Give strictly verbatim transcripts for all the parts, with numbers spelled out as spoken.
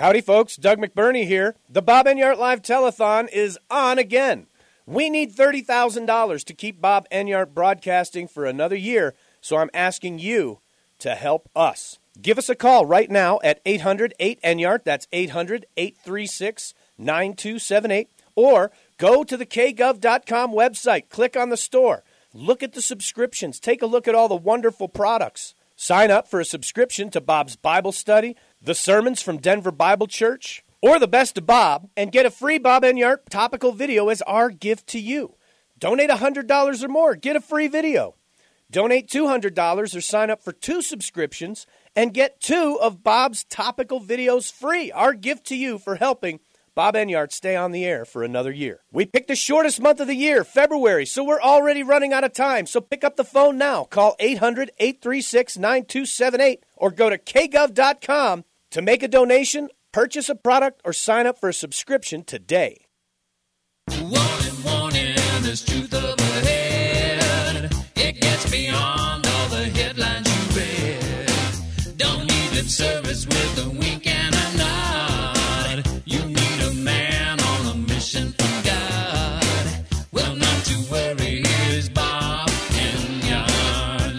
Howdy, folks. Doug McBurney here. The Bob Enyart Live Telethon is on again. We need thirty thousand dollars to keep Bob Enyart broadcasting for another year, so I'm asking you to help us. Give us a call right now at eight hundred eight Enyart. That's eight hundred eight three six nine two seven eight. Or go to the k gov dot com website. Click on the store. Look at the subscriptions. Take a look at all the wonderful products. Sign up for a subscription to Bob's Bible Study, the sermons from Denver Bible Church, or the Best of Bob, and get a free Bob Enyart topical video as our gift to you. Donate one hundred dollars or more. Get a free video. Donate two hundred dollars or sign up for two subscriptions and get two of Bob's topical videos free. Our gift to you for helping Bob Enyart stay on the air for another year. We picked the shortest month of the year, February, so we're already running out of time. So pick up the phone now. Call eight hundred eight three six nine two seven eight or go to k gov dot com to make a donation, purchase a product, or sign up for a subscription today. Warning, warning, there's truth overhead. It gets beyond all the headlines you read. Don't need lip service with a wink and a nod. You need a man on a mission from God. Well, not to worry, here's Bob Enyart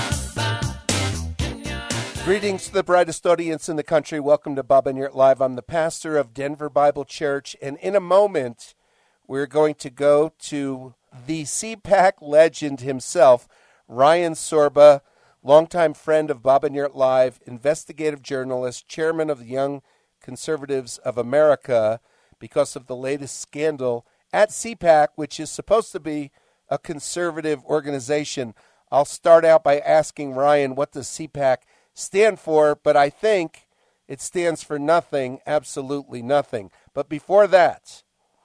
Live. Greetings to the brightest audience in the country. Welcome to Bob Enyart Live. I'm the pastor of Denver Bible Church, and in a moment, we're going to go to the C PAC legend himself, Ryan Sorba, longtime friend of Bob Enyart Live, investigative journalist, chairman of the Young Conservatives of America, because of the latest scandal at C PAC, which is supposed to be a conservative organization. I'll start out by asking Ryan, what does C PAC stand for? But I think it stands for nothing, absolutely nothing. But before that,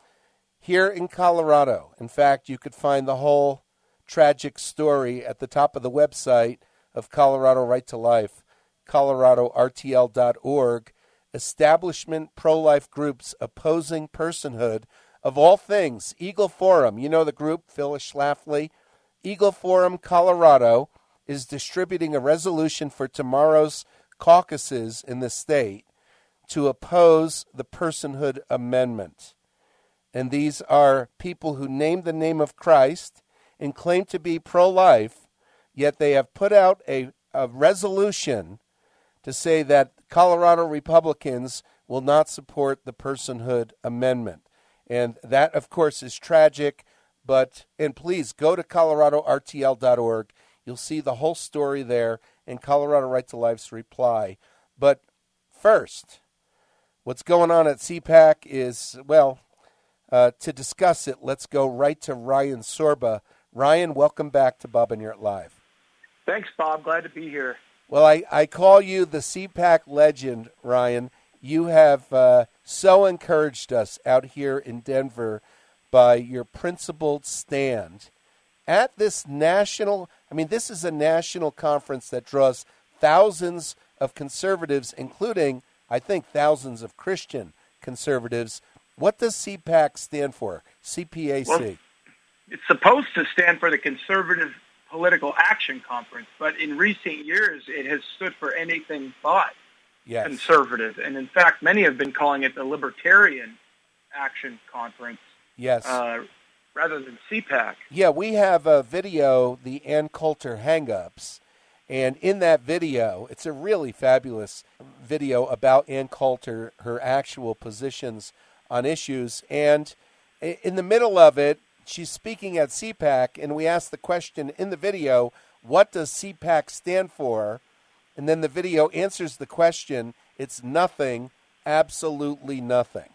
here in Colorado, in fact, you could find the whole tragic story at the top of the website of Colorado Right to Life, colorado r t l dot org, establishment pro-life groups opposing personhood. Of all things, Eagle Forum, you know the group, Phyllis Schlafly, Eagle Forum Colorado is distributing a resolution for tomorrow's caucuses in the state to oppose the Personhood Amendment. And these are people who name the name of Christ and claim to be pro-life, yet they have put out a, a resolution to say that Colorado Republicans will not support the Personhood Amendment. And that, of course, is tragic, but, and please go to colorado r t l dot org. You'll see the whole story there and Colorado Right to Life's reply. But first, what's going on at C PAC is, well, uh, to discuss it, let's go right to Ryan Sorba. Ryan, welcome back to Bob Enyart Live. Thanks, Bob. Glad to be here. Well, I, I call you the C PAC legend, Ryan. You have uh, so encouraged us out here in Denver by your principled stand at this national, I mean, this is a national conference that draws thousands of conservatives, including, I think, thousands of Christian conservatives. What does C PAC stand for? C P A C. Well, it's supposed to stand for the Conservative Political Action Conference, but in recent years, it has stood for anything but yes. conservative. And in fact, many have been calling it the Libertarian Action Conference. Yes. Uh, rather than C PAC. Yeah, we have a video, the Ann Coulter Hang-Ups, and in that video, it's a really fabulous video about Ann Coulter, her actual positions on issues, and in the middle of it, she's speaking at C PAC, and we ask the question in the video, what does C PAC stand for? And then the video answers the question, it's nothing, absolutely nothing.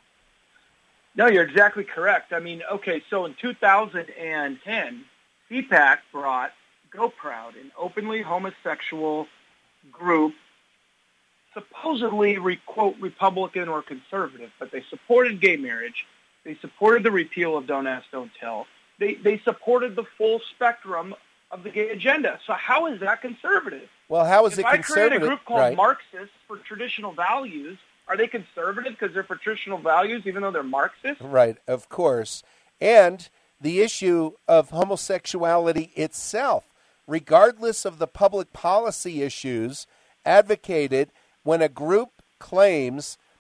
No, you're exactly correct. I mean, okay, so in two thousand ten, C PAC brought Go Proud, an openly homosexual group, supposedly, re- quote, Republican or conservative, but they supported gay marriage. They supported the repeal of Don't Ask, Don't Tell. They they supported the full spectrum of the gay agenda. So how is that conservative? Well, how is if it I conservative? If I create a group called right. Marxists for traditional values, are they conservative because they're for traditional values even though they're Marxist? Right, of course. And the issue of homosexuality itself, regardless of the public policy issues advocated, when a group claims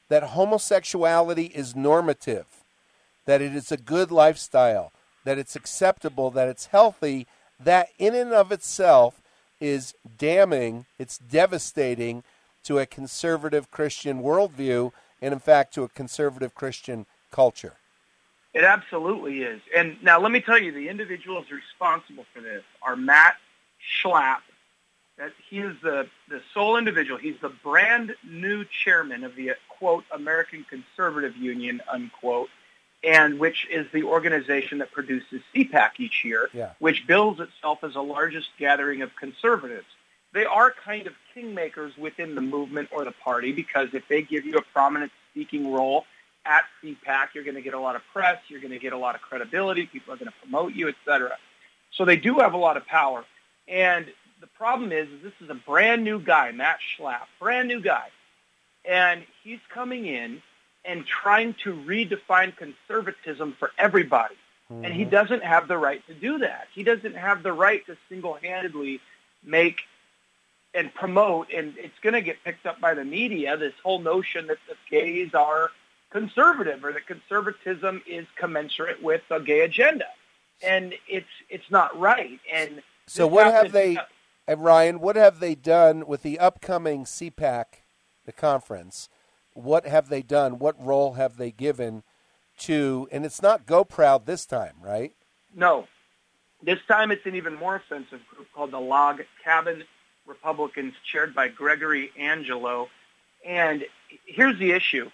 that homosexuality is normative, that it is a good lifestyle, that it's acceptable, that it's healthy, that in and of itself is damning, it's devastating to a conservative Christian worldview and, in fact, to a conservative Christian culture. It absolutely is. And now let me tell you, the individuals responsible for this are Matt Schlapp. That he is the, the sole individual. He's the brand new chairman of the, quote, American Conservative Union, unquote, and which is the organization that produces C PAC each year, yeah. which bills itself as the largest gathering of conservatives. They are kind of kingmakers within the movement or the party, because if they give you a prominent speaking role at C PAC, you're going to get a lot of press, you're going to get a lot of credibility, people are going to promote you, et cetera. So they do have a lot of power. And the problem is, is this is a brand new guy, Matt Schlapp, brand new guy. And he's coming in and trying to redefine conservatism for everybody. Mm-hmm. And he doesn't have the right to do that. He doesn't have the right to single-handedly make and promote, and it's going to get picked up by the media, this whole notion that the gays are conservative or that conservatism is commensurate with the gay agenda. And it's it's not right. And so what have they... And Ryan, what have they done with the upcoming C PAC, the conference? What have they done? What role have they given to, and it's not Go Proud this time, right? No. This time it's an even more offensive group called the Log Cabin Republicans, chaired by Gregory Angelo. And here's the issue.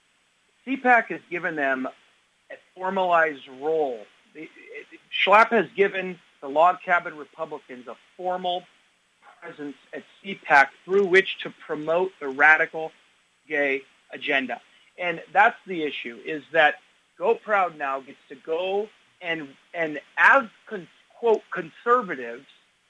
C PAC has given them a formalized role. Schlapp has given the Log Cabin Republicans a formal presence at C PAC through which to promote the radical gay agenda. And that's the issue, is that Go Proud now gets to go and, and as, con, quote, conservatives,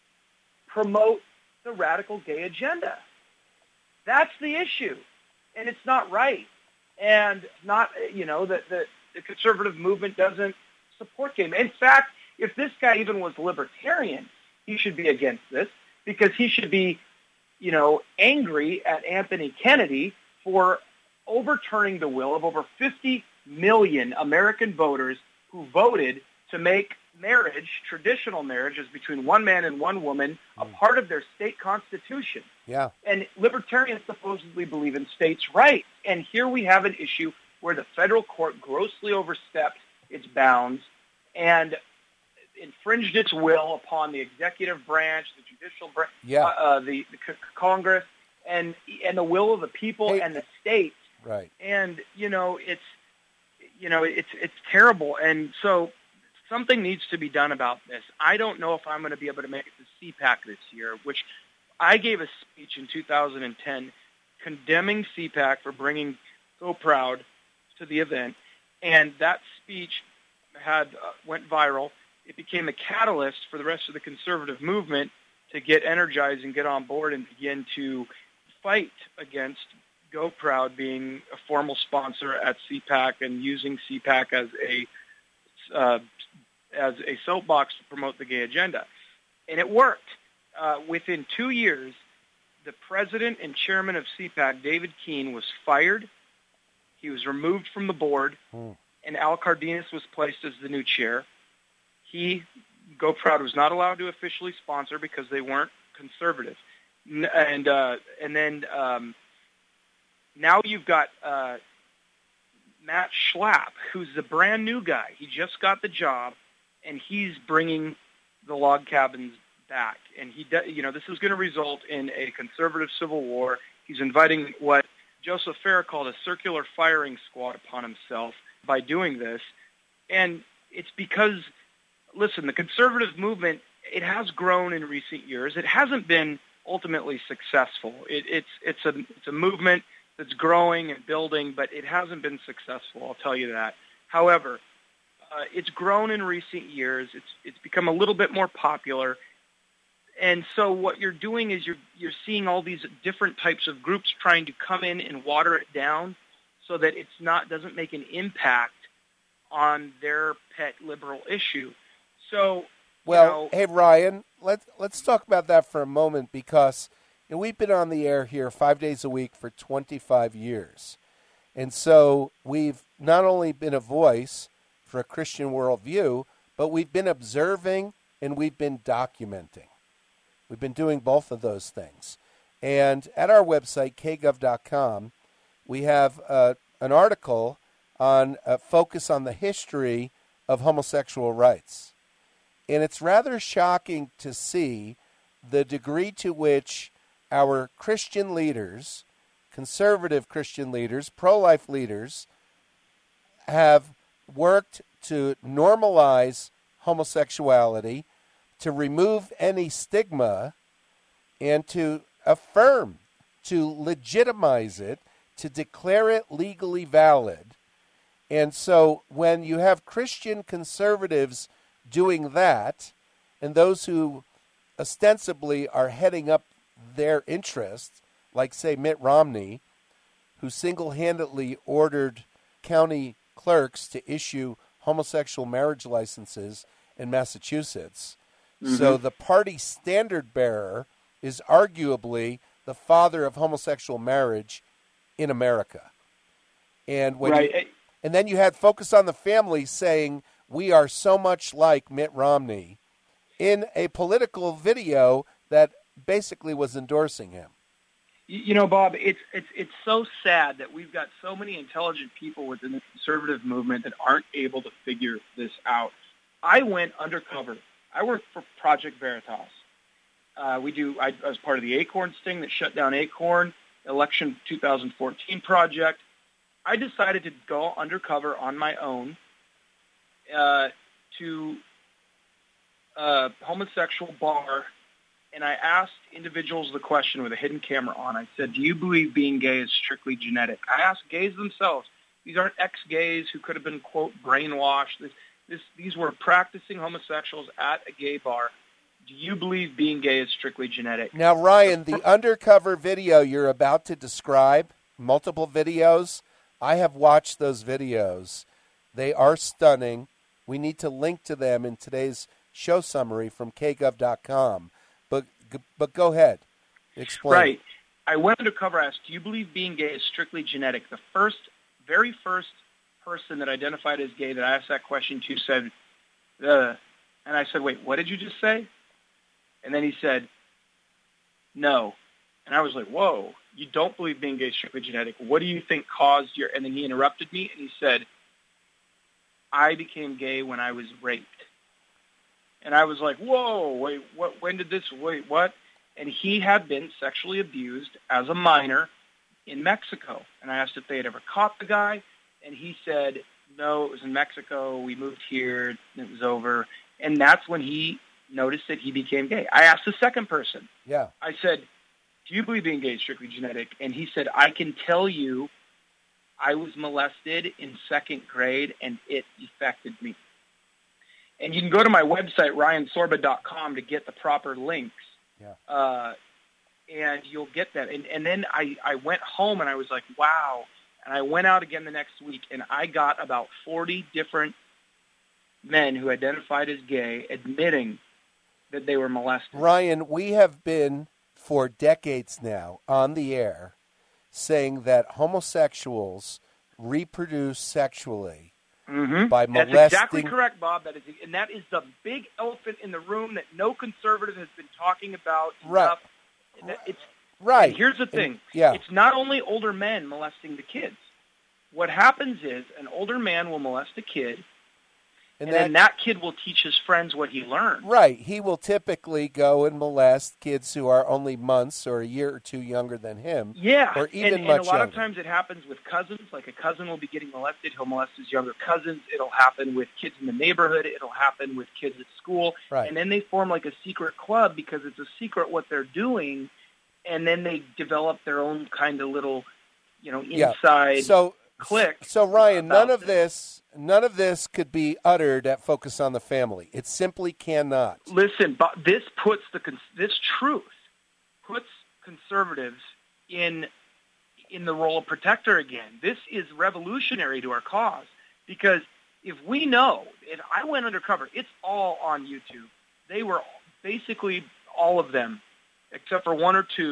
promote the radical gay agenda. That's the issue. And it's not right. And not, you know, that the, the conservative movement doesn't support gay men. In fact, if this guy even was libertarian, he should be against this, because he should be, you know, angry at Anthony Kennedy for overturning the will of over fifty million American voters who voted to make marriage, traditional marriages between one man and one woman, a part of their state constitution. Yeah. And libertarians supposedly believe in states' rights. And here we have an issue where the federal court grossly overstepped its bounds and infringed its will upon the executive branch, the judicial branch, yeah. uh, uh, the, the c- Congress, and and the will of the people hey, and the states. Right. And you know, it's you know, it's it's terrible. And so something needs to be done about this. I don't know if I'm going to be able to make it to C PAC this year, which I gave a speech in two thousand ten condemning C PAC for bringing Go Proud to the event, and that speech had uh, went viral. It became a catalyst for the rest of the conservative movement to get energized and get on board and begin to fight against Go Proud being a formal sponsor at C PAC and using C PAC as a uh, as a soapbox to promote the gay agenda. And it worked. Uh, within two years, the president and chairman of C PAC, David Keene, was fired. He was removed from the board, hmm. and Al Cardenas was placed as the new chair. He, Go Proud, was not allowed to officially sponsor because they weren't conservative. And uh, and then um, now you've got uh, Matt Schlapp, who's the brand new guy. He just got the job, and he's bringing the log cabins back. And he, you know, this is going to result in a conservative civil war. He's inviting what Joseph Farah called a circular firing squad upon himself by doing this. And it's because, listen, the conservative movement, it has grown in recent years. It hasn't been ultimately successful. It, it's it's a it's a movement that's growing and building, but it hasn't been successful. I'll tell you that. However, uh, it's grown in recent years. It's it's become a little bit more popular, and so what you're doing is you're you're seeing all these different types of groups trying to come in and water it down, so that it's not doesn't make an impact on their pet liberal issue. So, well, you know, hey Ryan, let's let's talk about that for a moment, because you know, we've been on the air here five days a week for twenty-five years, And so we've not only been a voice for a Christian worldview, but we've been observing and we've been documenting. We've been doing both of those things. And at our website, k gov dot com, we have uh, an article on a focus on the history of homosexual rights. And it's rather shocking to see the degree to which our Christian leaders, conservative Christian leaders, pro-life leaders, have worked to normalize homosexuality, to remove any stigma, and to affirm, to legitimize it, to declare it legally valid. And so when you have Christian conservatives doing that, and those who ostensibly are heading up their interests, like, say, Mitt Romney, who single-handedly ordered county clerks to issue homosexual marriage licenses in Massachusetts. Mm-hmm. So the party standard bearer is arguably the father of homosexual marriage in America. And when right. you, and then you had Focus on the Family saying, we are so much like Mitt Romney, in a political video that basically was endorsing him. You know, Bob, it's it's it's so sad that we've got so many intelligent people within the conservative movement that aren't able to figure this out. I went undercover. I worked for Project Veritas. Uh, we do. I, I was part of the Acorn sting that shut down Acorn, election twenty fourteen project. I decided to go undercover on my own uh, to a homosexual bar. And I asked individuals the question with a hidden camera on. I said, do you believe being gay is strictly genetic? I asked gays themselves. These aren't ex-gays who could have been, quote, brainwashed. This, this, these were practicing homosexuals at a gay bar. Do you believe being gay is strictly genetic? Now, Ryan, the undercover video you're about to describe, multiple videos, I have watched those videos. They are stunning. We need to link to them in today's show summary from k gov dot com. But but go ahead. Explain. Right. I went undercover. I asked, do you believe being gay is strictly genetic? The first, very first person that identified as gay that I asked that question to said, uh, and I said, wait, what did you just say? And then he said, no. And I was like, whoa, you don't believe being gay is strictly genetic. What do you think caused your... And then he interrupted me and he said, I became gay when I was raped. And I was like, whoa, wait, what? When did this, wait, what? And he had been sexually abused as a minor in Mexico. And I asked if they had ever caught the guy, and he said, no, it was in Mexico. We moved here. It was over. And that's when he noticed that he became gay. I asked the second person. Yeah. I said, do you believe being gay is strictly genetic? And he said, I can tell you I was molested in second grade, and it affected me. And you can go to my website, ryan sorba dot com, to get the proper links. Yeah. Uh, and you'll get that. And, and then I, I went home, and I was like, wow. And I went out again the next week, and I got about forty different men who identified as gay admitting that they were molested. Ryan, we have been for decades now on the air saying that homosexuals reproduce sexually. Mm-hmm. By molesting. That's exactly correct, Bob. That is, and that is the big elephant in the room that no conservative has been talking about enough. Right. It's right. And here's the thing. And, yeah. It's not only older men molesting the kids. What happens is an older man will molest a kid, and, and that, then that kid will teach his friends what he learned. Right. He will typically go and molest kids who are only months or a year or two younger than him. Yeah. Or even and, much and a lot younger. of times it happens with cousins. Like a cousin will be getting molested. He'll molest his younger cousins. It'll happen with kids in the neighborhood. It'll happen with kids at school. Right. And then they form like a secret club because it's a secret what they're doing. And then they develop their own kind of little, you know, inside yeah. so, click. So, Ryan, none of this. this... None of this could be uttered at Focus on the Family. It simply cannot. Listen, but this puts the this truth puts conservatives in in the role of protector again. This is revolutionary to our cause because if we know, if I went undercover, it's all on YouTube. They were basically all of them, except for one or two,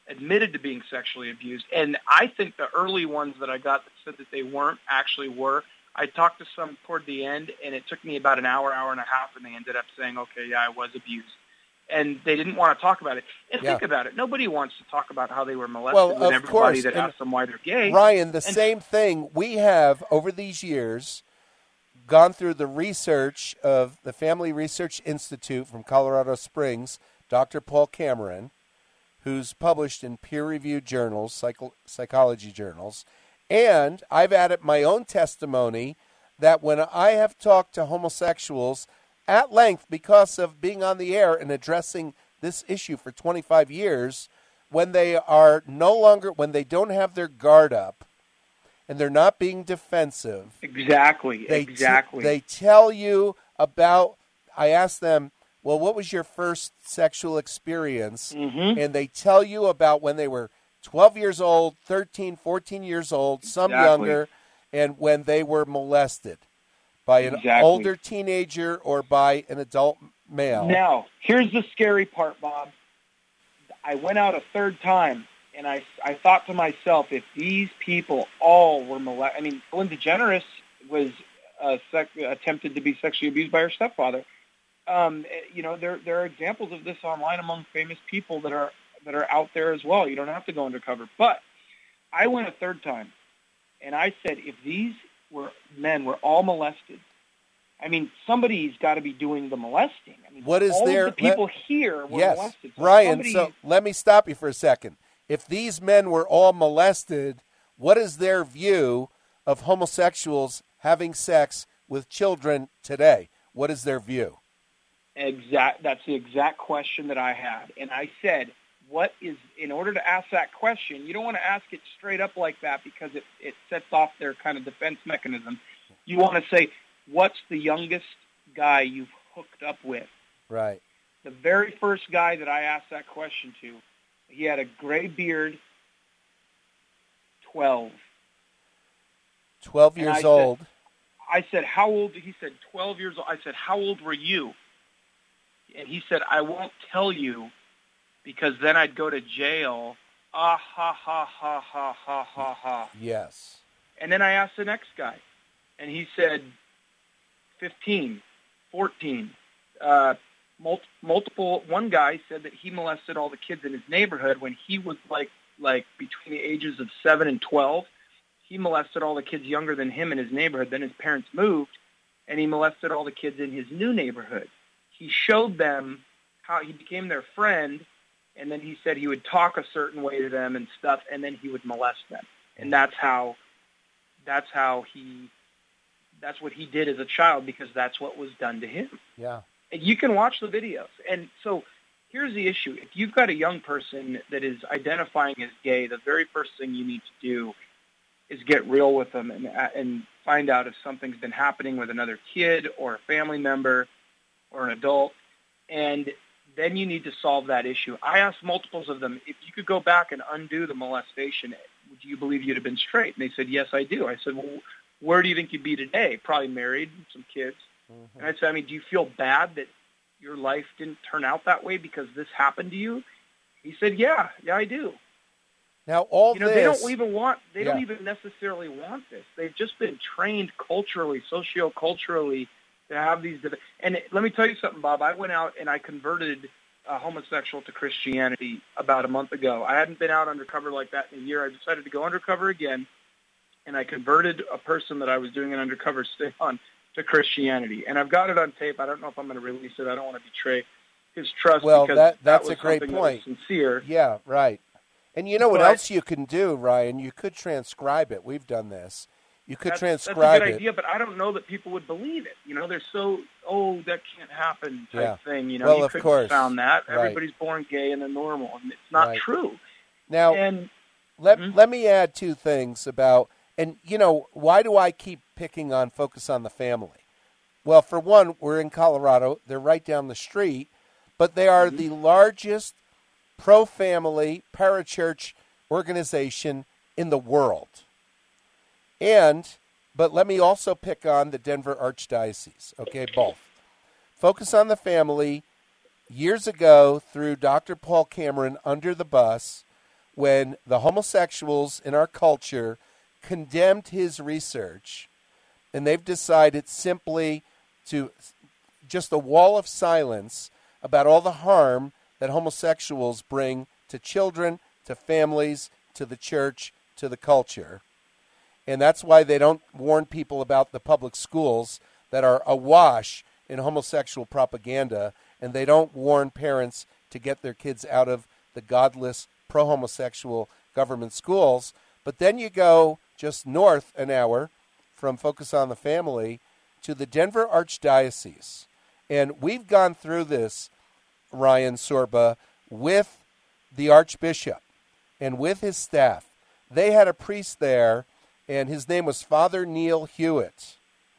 admitted to being sexually abused. And I think the early ones that I got that said that they weren't actually were. I talked to some toward the end, and it took me about an hour, hour and a half, and they ended up saying, okay, yeah, I was abused. And they didn't want to talk about it. And Yeah. think about it. Nobody wants to talk about how they were molested Well, with of everybody course. that And asks them why they're gay. Ryan, the And- same thing. We have, over these years, gone through the research of the Family Research Institute from Colorado Springs, Doctor Paul Cameron, who's published in peer-reviewed journals, psycho- psychology journals. And I've added my own testimony that when I have talked to homosexuals at length because of being on the air and addressing this issue for twenty-five years, when they are no longer, when they don't have their guard up and they're not being defensive, Exactly, they t- exactly. they tell you about, I ask them, well, what was your first sexual experience? Mhm. And they tell you about when they were twelve years old, thirteen, fourteen years old, some Exactly. younger, and when they were molested by an Exactly. older teenager or by an adult male. Now, here's the scary part, Bob. I went out a third time, and I, I thought to myself, if these people all were molested, I mean, Ellen DeGeneres was uh, sec- attempted to be sexually abused by her stepfather. Um, you know, there there are examples of this online among famous people that are that are out there as well. You don't have to go undercover. But I went a third time, and I said, if these were men were all molested, I mean, somebody's got to be doing the molesting. I mean, What is all their- of the people let- here were Yes, molested. So Ryan, somebody- so let me stop you for a second. If these men were all molested, what is their view of homosexuals having sex with children today? What is their view? Exact. That's the exact question that I had, and I said, "What is?" In order to ask that question, you don't want to ask it straight up like that because it it sets off their kind of defense mechanism. You want to say, "What's the youngest guy you've hooked up with?" Right. The very first guy that I asked that question to, he had a gray beard. Twelve. twelve And years I said- old. I said, "How old?" He said, twelve years old. I said, "How old were you?" And he said, "I won't tell you because then I'd go to jail." Ah, ha, ha, ha, ha, ha, ha, ha. Yes. And then I asked the next guy, and he said fifteen, fourteen. Uh, mul- multiple, one guy said that he molested all the kids in his neighborhood when he was like, like between the ages of seven and twelve. He molested all the kids younger than him in his neighborhood. Then his parents moved, and he molested all the kids in his new neighborhood. He showed them how he became their friend, and then he said he would talk a certain way to them and stuff, and then he would molest them. And that's how, that's how he, that's what he did as a child because that's what was done to him. Yeah. And you can watch the videos. And so here's the issue. If you've got a young person that is identifying as gay, the very first thing you need to do is get real with them and, and find out if something's been happening with another kid or a family member or an adult. And then you need to solve that issue. I asked multiples of them, if you could go back and undo the molestation, would you believe you'd have been straight? And they said, yes, I do. I said, well, where do you think you'd be today? Probably married, some kids. Mm-hmm. And I said, I mean, do you feel bad that your life didn't turn out that way because this happened to you? He said, yeah, yeah, I do. Now, all you know, this... they don't even want, they Yeah. don't even necessarily want this. They've just been trained culturally, socio-culturally to have these. And it, let me tell you something, Bob. I went out and I converted a homosexual to Christianity about a month ago. I hadn't been out undercover like that in a year. I decided to go undercover again, and I converted a person that I was doing an undercover stay on to Christianity. And I've got it on tape. I don't know if I'm going to release it. I don't want to betray his trust. Well, because that, that's that was a great something that was point. sincere. Yeah, right. And you know what But- else you can do, Ryan? You could transcribe it. We've done this. You could That's, transcribe that's a good it. idea, but I don't know that people would believe it. You know, they're so, oh, that can't happen type Yeah. thing. You know, Well, you of couldn't course. found that. Right. Everybody's born gay and they're normal, and it's not Right. true. Now, And let, Mhm. let me add two things about, and, you know, why do I keep picking on Focus on the Family? Well, for one, we're in Colorado. They're right down the street, but they are Mhm. the largest pro-family parachurch organization in the world. And, but let me also pick on the Denver Archdiocese, okay, both. Focus on the Family, years ago, through Doctor Paul Cameron under the bus, when the homosexuals in our culture condemned his research, and they've decided simply to just a wall of silence about all the harm that homosexuals bring to children, to families, to the church, to the culture. And that's why they don't warn people about the public schools that are awash in homosexual propaganda, and they don't warn parents to get their kids out of the godless, pro-homosexual government schools. But then you go just north an hour from Focus on the Family to the Denver Archdiocese. And we've gone through this, Ryan Sorba, with the Archbishop and with his staff. They had a priest there, and his name was Father Neil Hewitt.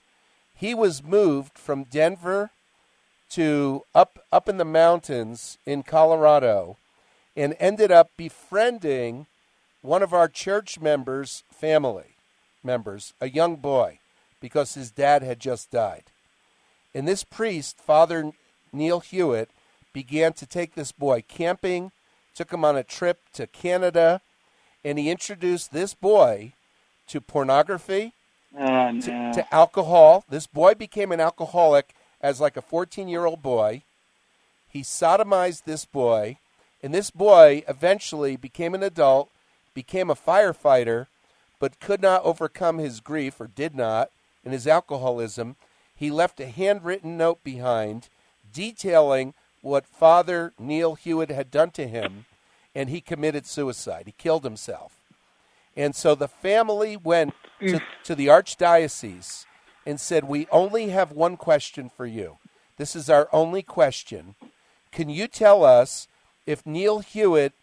He was moved from Denver to up, up in the mountains in Colorado and ended up befriending one of our church members' family members, a young boy, because his dad had just died. And this priest, Father Neil Hewitt, began to take this boy camping, took him on a trip to Canada, and he introduced this boy to pornography, Oh, no. to, to alcohol. This boy became an alcoholic as like a fourteen-year-old boy. He sodomized this boy, and this boy eventually became an adult, became a firefighter, but could not overcome his grief, or did not, and his alcoholism. He left a handwritten note behind detailing what Father Neil Hewitt had done to him, and he committed suicide. He killed himself. And so the family went to, to the Archdiocese and said, we only have one question for you. This is our only question. Can you tell us if Neil Hewitt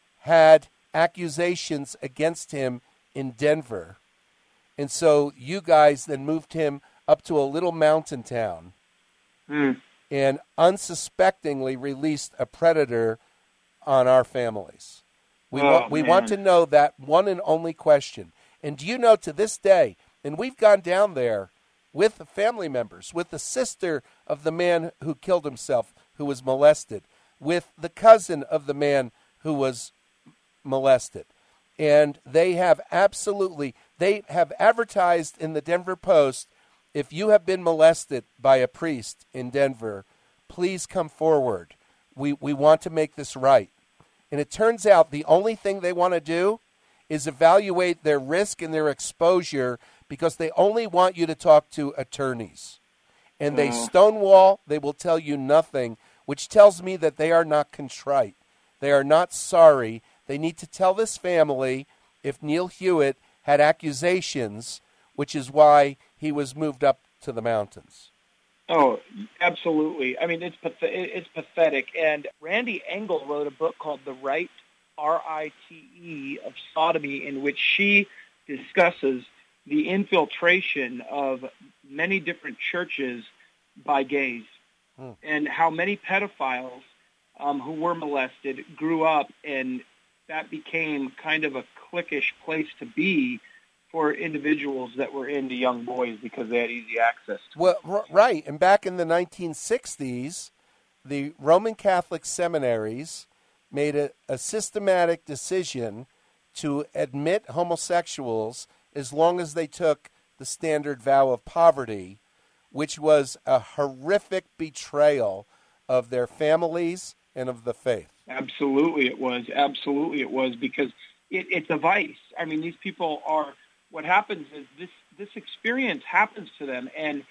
had accusations against him in Denver? And so you guys then moved him up to a little mountain town Mm. and unsuspectingly released a predator on our families. We, Oh, want, we want to man. know that one and only question. And do you know, to this day, and we've gone down there with the family members, with the sister of the man who killed himself, who was molested, with the cousin of the man who was molested. And they have absolutely, they have advertised in the Denver Post, if you have been molested by a priest in Denver, please come forward. We, we want to make this right. And it turns out the only thing they want to do is evaluate their risk and their exposure, because they only want you to talk to attorneys. And they Oh. stonewall, they will tell you nothing, which tells me that they are not contrite. They are not sorry. They need to tell this family if Neil Hewitt had accusations, which is why he was moved up to the mountains. Oh, absolutely. I mean, it's path- it's pathetic. And Randy Engel wrote a book called The Right, R I T E, of sodomy, in which she discusses the infiltration of many different churches by gays, Hmm. and how many pedophiles um, who were molested grew up, and that became kind of a cliquish place to be for individuals that were into young boys because they had easy access to Well, r- right. And back in the nineteen sixties, the Roman Catholic seminaries made a, a systematic decision to admit homosexuals as long as they took the standard vow of poverty, which was a horrific betrayal of their families and of the faith. Absolutely it was. Absolutely it was, because it, it's a vice. I mean, these people are, what happens is this, this experience happens to them, and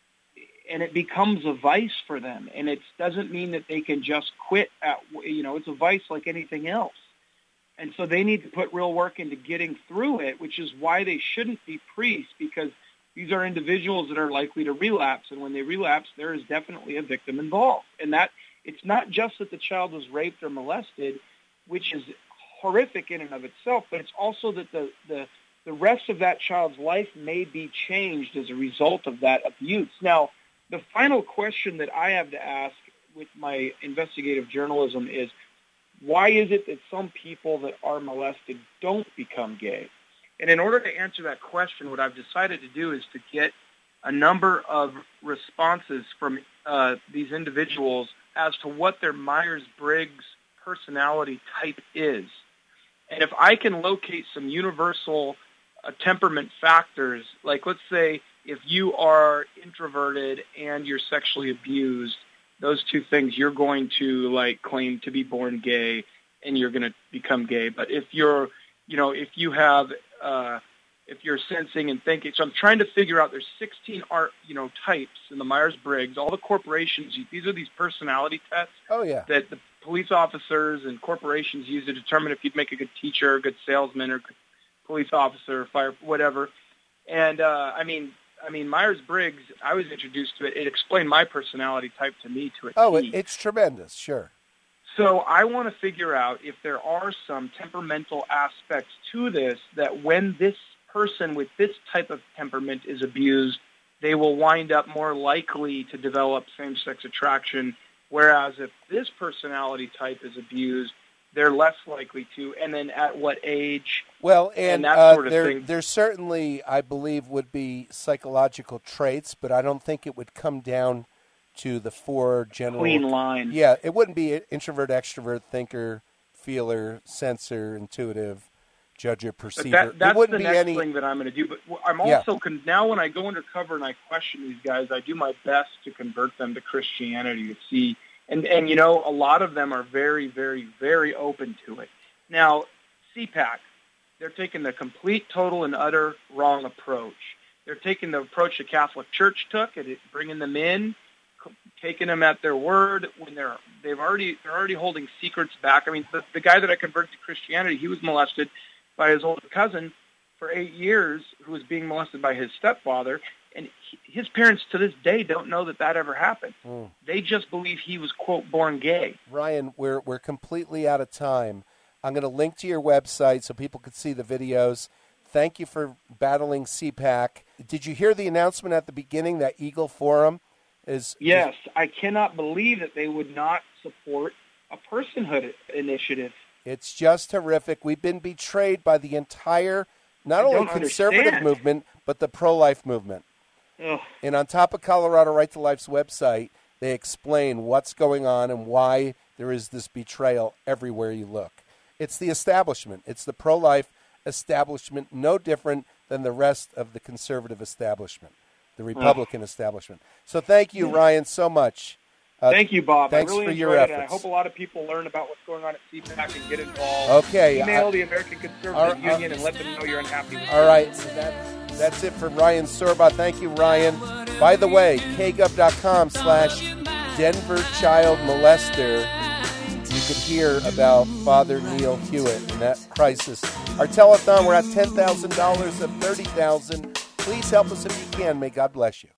and it becomes a vice for them. And it doesn't mean that they can just quit at, you know, it's a vice like anything else. And so they need to put real work into getting through it, which is why they shouldn't be priests, because these are individuals that are likely to relapse. And when they relapse, there is definitely a victim involved. And that it's not just that the child was raped or molested, which is horrific in and of itself, but it's also that the, the, the rest of that child's life may be changed as a result of that abuse. Now, the final question that I have to ask with my investigative journalism is, why is it that some people that are molested don't become gay? And in order to answer that question, what I've decided to do is to get a number of responses from uh, these individuals as to what their Myers-Briggs personality type is. And if I can locate some universal uh, temperament factors, like let's say if you are introverted and you're sexually abused, those two things you're going to like claim to be born gay and you're going to become gay. But if you're, you know, if you have, uh, if you're sensing and thinking, so I'm trying to figure out, there's sixteen art, you know, types in the Myers-Briggs, all the corporations, these are these personality tests Oh, yeah. that the police officers and corporations use to determine if you'd make a good teacher, a good salesman, or good police officer, fire, whatever. And, uh, I mean, I mean, Myers-Briggs, I was introduced to it. It explained my personality type to me to a Oh, T. it, it's tremendous, sure. So I want to figure out if there are some temperamental aspects to this, that when this person with this type of temperament is abused, they will wind up more likely to develop same-sex attraction, whereas if this personality type is abused, they're less likely to, and then at what age? Well, and, and that uh, sort of there, thing. there certainly, I believe, would be psychological traits, but I don't think it would come down to the four general... Clean line. Yeah, it wouldn't be introvert, extrovert, thinker, feeler, sensor, intuitive, judger, perceiver. That, that's it wouldn't the be next any... thing that I'm going to do. But I'm Yeah. also, con- now when I go undercover and I question these guys, I do my best to convert them to Christianity, to see... And, and, you know, a lot of them are very, very, very open to it. Now, C PAC, they're taking the complete, total, and utter wrong approach. They're taking the approach the Catholic Church took, and it, bringing them in, taking them at their word when they're they've already they're already holding secrets back. I mean, the, the guy that I converted to Christianity, he was molested by his older cousin for eight years, who was being molested by his stepfather. And his parents to this day don't know that that ever happened. Mm. They just believe he was, quote, born gay. Ryan, we're we're completely out of time. I'm going to link to your website so people can see the videos. Thank you for battling C PAC. Did you hear the announcement at the beginning that Eagle Forum is... Yes, is, I cannot believe that they would not support a personhood initiative. It's just horrific. We've been betrayed by the entire, not I only conservative understand. movement, but the pro-life movement. Ugh. And on top of Colorado Right to Life's website, they explain what's going on and why there is this betrayal everywhere you look. It's the establishment. It's the pro-life establishment, no different than the rest of the conservative establishment, the Republican Ugh. establishment. So thank you, Ryan, so much. Uh, Thank you, Bob. Thanks I really for enjoyed your it. efforts. And I hope a lot of people learn about what's going on at C PAC and get involved. Okay. Email I, the American Conservative our, Union our, and let them know you're unhappy with All it. right. So that, that's it for Ryan Sorba. Thank you, Ryan. By the way, kgov.com slash Denver Child Molester. You could hear about Father Neil Hewitt and that crisis. Our telethon, we're at ten thousand dollars of thirty thousand dollars. Please help us if you can. May God bless you.